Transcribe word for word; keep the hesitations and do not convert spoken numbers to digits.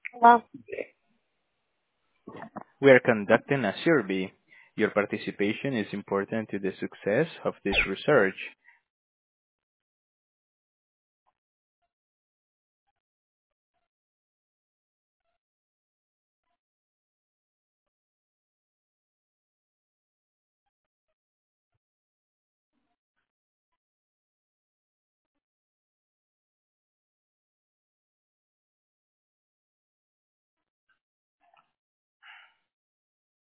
Well, We are conducting a survey. Your participation is important to the success of this research.